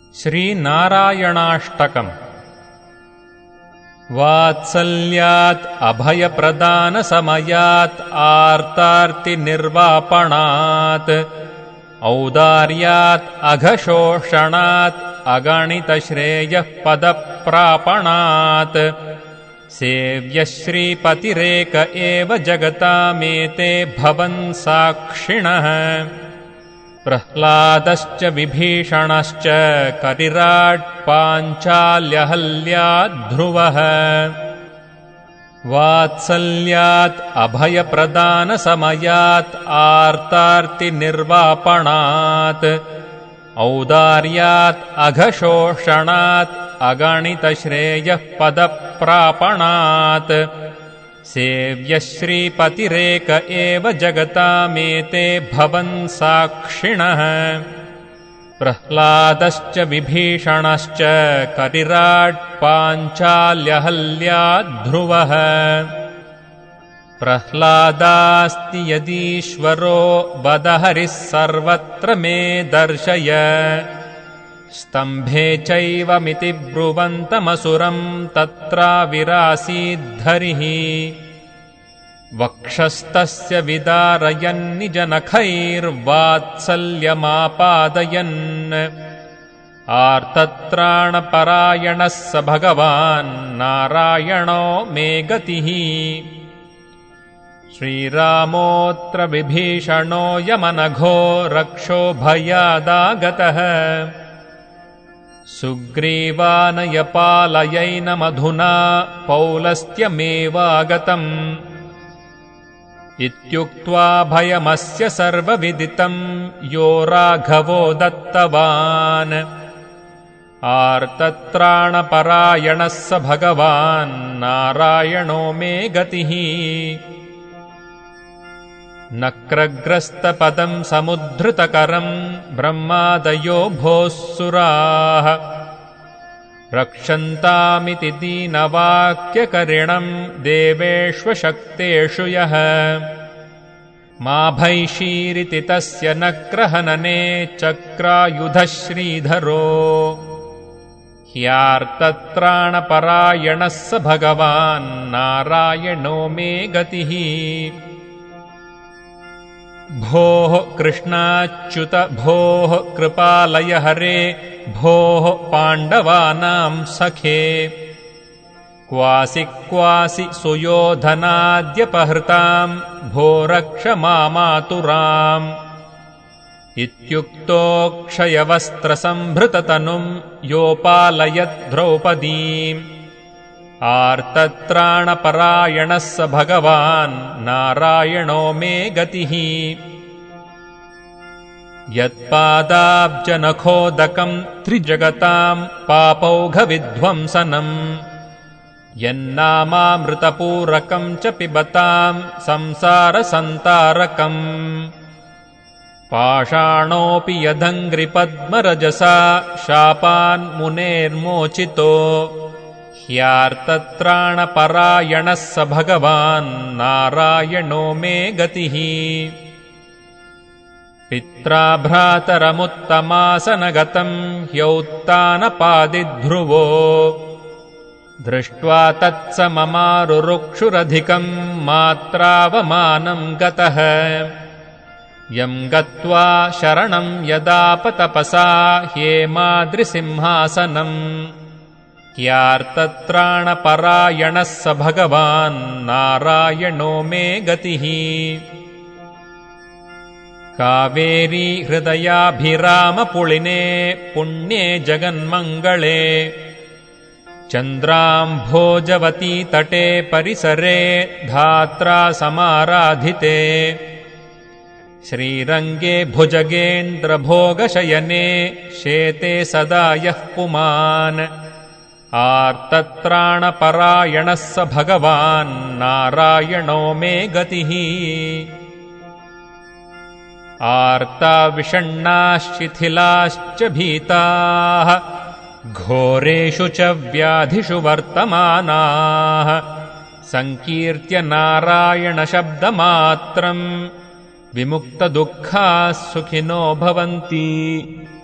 श्रीनारायणाष्टकम्। वात्सल्यात् अभयप्रदानसमयात् आर्तार्तिनिर्वापणात् औदार्यात् अघशोषणात् अगणितश्रेयः पदप्रापणात् सेव्यः श्रीपतिरेक एव जगतामेते भवन् साक्षिणः प्रह्लादश्च विभीषणश्च करिराट् पाञ्चाल्यहल्यात् ध्रुवः। वात्सल्यात् अभयप्रदानसमयात् आर्तार्तिनिर्वापणात् औदार्यात् अघशोषणात् अगणितश्रेयः पदप्रापणात् सेव्यः श्रीपतिरेक एव जगतामेते भवन् साक्षिणः प्रह्लादश्च विभीषणश्च करिराट् पाञ्चाल्यहल्यात् ध्रुवः। प्रह्लादास्ति यदीश्वरो वद हरिः सर्वत्र मे दर्शय स्तम्भे चैवमिति ब्रुवन्तमसुरम् तत्राविरासीद्धरिः वक्षस्तस्य विदारयन्निजनखैर्वात्सल्यमापादयन् आर्तत्राणपरायणः स भगवान् नारायणो मे गतिः। श्रीरामोऽत्र विभीषणो यमनघो रक्षो भयादागतः सुग्रीवानयपालयैनमधुना पौलस्त्यमेवागतम् इत्युक्त्वा भयमस्य सर्वविदितम् यो राघवो दत्तवान् आर्तत्राणपरायणः स भगवान् नारायणो मे गतिः। नक्रग्रस्तपदम् समुद्धृतकरम् ब्रह्मादयो भोः सुराः रक्षन्तामिति दीनवाक्यकरिणम् देवेष्वशक्तेषु यः माभैषीरिति तस्य नक्रहनने चक्रायुधः श्रीधरो ह्यार्तत्राणपरायणः स भगवान् नारायणो मे गतिः। भोः कृष्णाच्युत भोः कृपालय हरे भोः पाण्डवानां सखे क्वासि क्वासि सुयोधनाद्यपहृताम् भो रक्ष मामातुराम् इत्युक्तो क्षयवस्त्रसम्भृततनुम् योपालयत् द्रौपदीम् आर्तत्राणपरायणः स भगवान् नारायणो मे गतिः। यत्पादाब्जनखोदकम् त्रिजगताम् पापौघविध्वंसनम् यन्नामामृतपूरकम् च पिबताम् संसारसन्तारकम् पाषाणोऽपि यदङ्घ्रिपद्मरजसा शापान्मुनेर्मोचितो ह्यार्तत्राणपरायणः स भगवान् नारायणो मे गतिः। पित्रा भ्रातरमुत्तमासनगतम् ह्यौत्तानपादिध्रुवो दृष्ट्वा तत्सममारुरुक्षुरधिकम् मात्रावमानम् गतः यम् गत्वा शरणम् यदापतपसा हेमाद्रिसिंहासनम् ह्यार्तत्राणपरायणः स भगवान् नारायणो मे गतिः। कावेरी हृदयाभिरामपुलिने पुण्ये जगन्मङ्गले चन्द्राम्भोजवती तटे परिसरे धात्रा समाराधिते श्रीरङ्गे भुजगेन्द्रभोगशयने शेते सदा यः पुमान् आर्तत्राणपरायणः स भगवान् नारायणो मे गतिः। आर्ता विषण्णाः शिथिलाश्च भीताः घोरेषु च व्याधिषु वर्तमानाः सङ्कीर्त्य नारायणशब्दमात्रम् विमुक्तदुःखाः सुखिनो भवन्ति।